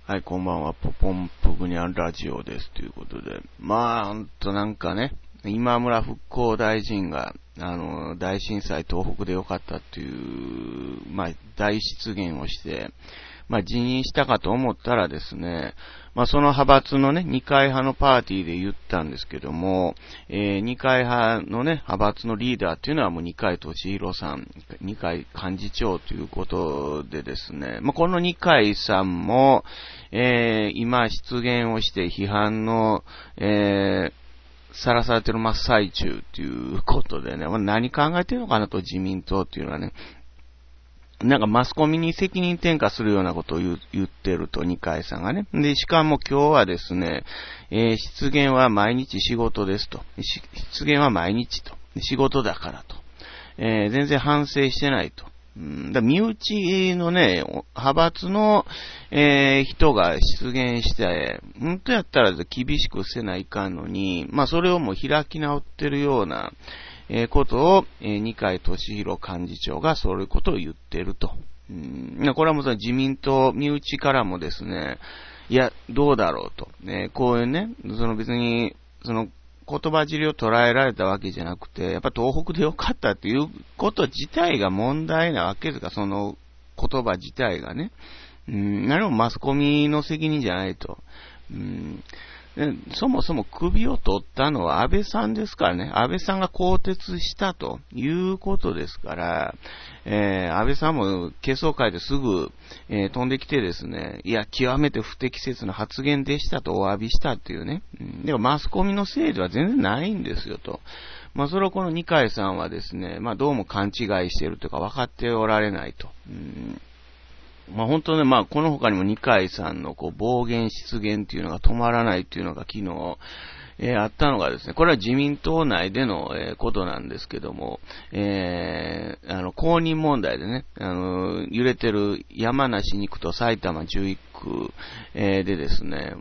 はい、こんばんは。ポポンプグニャンラジオです。ということで。ほんとなんかね、今村復興大臣が、大震災東北でよかったっていう、大失言をして、辞任したかと思ったらですね、その派閥のね、二階派のパーティーで言ったんですけども、二階派のね、派閥のリーダーっていうのはもう二階俊博さん、二階幹事長ということでですね、この二階さんも、今失言をして批判の、さらされてる真っ最中ということでね、何考えてるのかなと自民党っていうのはね、なんかマスコミに責任転嫁するようなことを言ってると、二階さんがね。で、しかも今日はですね、失言は毎日仕事ですと。失言は毎日と。仕事だからと。全然反省してないと。身内のね、派閥の、人が出現して、本当やったら厳しくせないかんのに、それをもう開き直ってるような、ことを、二階俊博幹事長がそういうことを言っていると。これはもう自民党、身内からもですね、いや、どうだろうと。こういうね、別に、言葉尻を捉えられたわけじゃなくて、やっぱ東北でよかったっていうこと自体が問題なわけですか、その言葉自体がね。何もマスコミの責任じゃないと。そもそも首を取ったのは安倍さんですからね。安倍さんが更迭したということですから、安倍さんも警察会ですぐ、飛んできてですね、いや、極めて不適切な発言でしたとお詫びしたっていうね。でもマスコミのせいでは全然ないんですよと。それをこの二階さんはですね、どうも勘違いしているというか分かっておられないと。本当ね、この他にも二階さんの暴言失言っていうのが止まらないっていうのが昨日、あったのがですね、これは自民党内での、ことなんですけども、公認問題でね、揺れてる山梨2区と埼玉11区、でですね、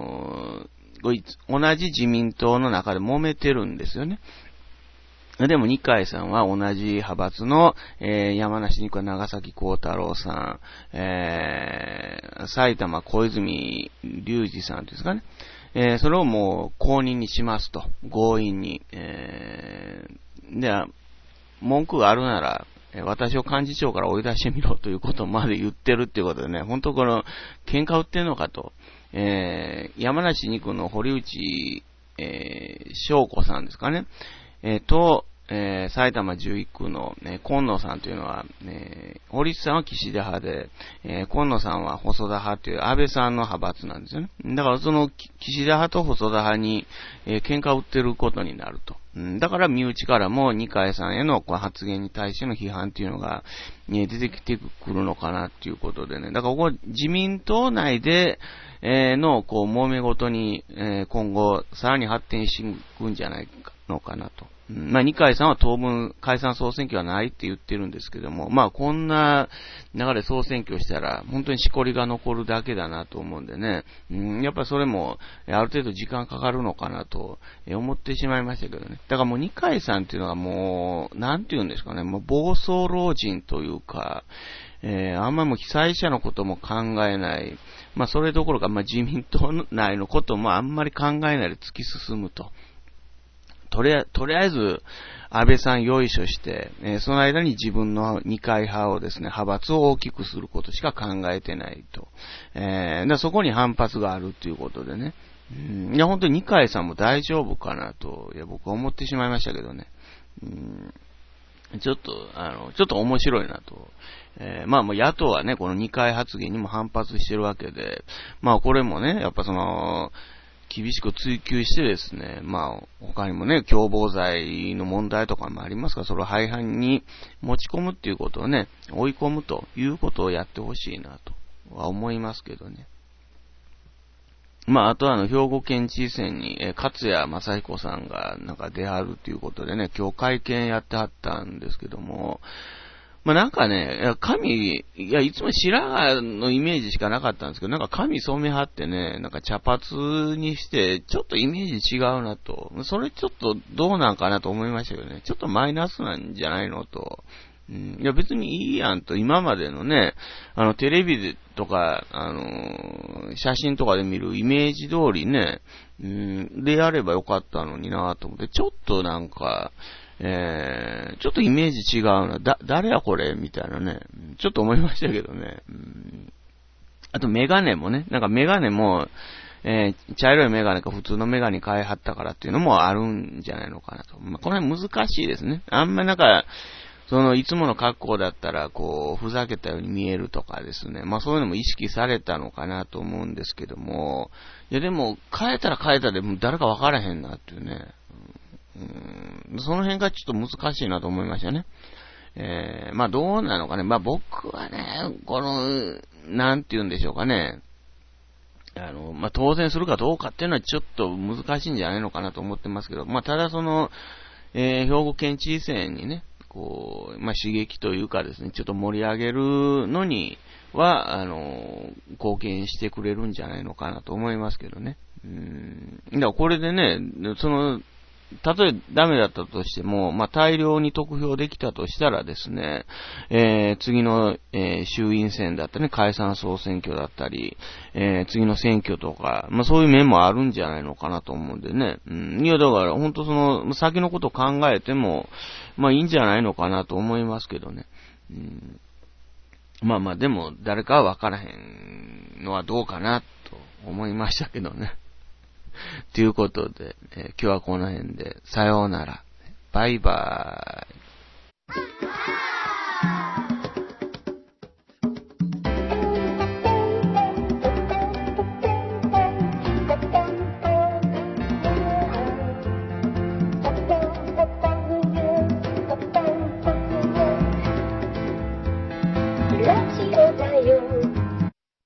同じ自民党の中で揉めてるんですよね。でも、二階さんは同じ派閥の、山梨に行く長崎幸太郎さん、埼玉小泉隆二さんですかね。それをもう公認にしますと。強引に。では、文句があるなら、私を幹事長から追い出してみろということまで言ってるっていうことでね、本当この、喧嘩売ってんのかと。山梨2区の堀内、翔子さんですかね。埼玉11区の、今野さんというのは、堀内さんは岸田派で、今野さんは細田派という安倍さんの派閥なんですよね。だからその岸田派と細田派に、喧嘩を売ってることになると。だから身内からも二階さんへの発言に対しての批判というのが、出てきてくるのかなっていうことでね。だからここ自民党内で、の揉め事に、今後さらに発展していくんじゃないのかなと。二階さんは当分解散総選挙はないって言ってるんですけども、こんな流れ総選挙したら本当にしこりが残るだけだなと思うんでね、やっぱりそれもある程度時間かかるのかなと思ってしまいましたけどね。だからもう二階さんっていうのはもう、なんて言うんですかね、もう暴走老人というか、あんまりもう被災者のことも考えない、それどころか、自民党内のこともあんまり考えないで突き進むと。とりあえず、安倍さんよいしょして、その間に自分の二階派をですね、派閥を大きくすることしか考えてないと。そこに反発があるということでね。いや、本当に二階さんも大丈夫かなと、僕は思ってしまいましたけどね。ちょっと面白いなと。もう野党はね、この二階発言にも反発してるわけで、これもね、やっぱ厳しく追及してですね、他にもね、共謀罪の問題とかもありますから、それを廃藩に持ち込むっていうことをね、追い込むということをやってほしいなとは思いますけどね。あとは兵庫県知事選に、勝谷正彦さんがなんか出はるということでね、今日会見やってはったんですけども、なんかね、髪、いつも白髪のイメージしかなかったんですけど、なんか髪染めはってね、なんか茶髪にして、ちょっとイメージ違うなと。それちょっとどうなんかなと思いましたけどね。ちょっとマイナスなんじゃないのと。別にいいやんと、今までのね、テレビとか、 写真とかで見るイメージ通りね、でやればよかったのになと思って、ちょっとなんか、ちょっとイメージ違うな。誰やこれみたいなね。ちょっと思いましたけどね。あとメガネもね、なんかメガネも、茶色いメガネか普通のメガネ買いはったからっていうのもあるんじゃないのかなと。まあ、これは難しいですね。あんまなんか、いつもの格好だったら、ふざけたように見えるとかですね。まあそういうのも意識されたのかなと思うんですけども、いやでも、変えたら変えたでもう誰か分からへんなっていうね。その辺がちょっと難しいなと思いましたね。まあどうなのかね。まあ僕はね、なんて言うんでしょうかね。まあ当選するかどうかっていうのはちょっと難しいんじゃないのかなと思ってますけど、まあただ兵庫県知事選にね、まあ刺激というかですね、ちょっと盛り上げるのには、貢献してくれるんじゃないのかなと思いますけどね。だからこれでね、たとえダメだったとしても、まあ、大量に得票できたとしたらですね、次の、衆院選だったり、ね、解散総選挙だったり、次の選挙とか、まあ、そういう面もあるんじゃないのかなと思うんでね。いや、だから、本当先のことを考えても、まあ、いいんじゃないのかなと思いますけどね。まあまあ、でも、誰かは分からへんのはどうかな、と思いましたけどね。ということで、今日はこの辺で、さようなら。バイバーイ。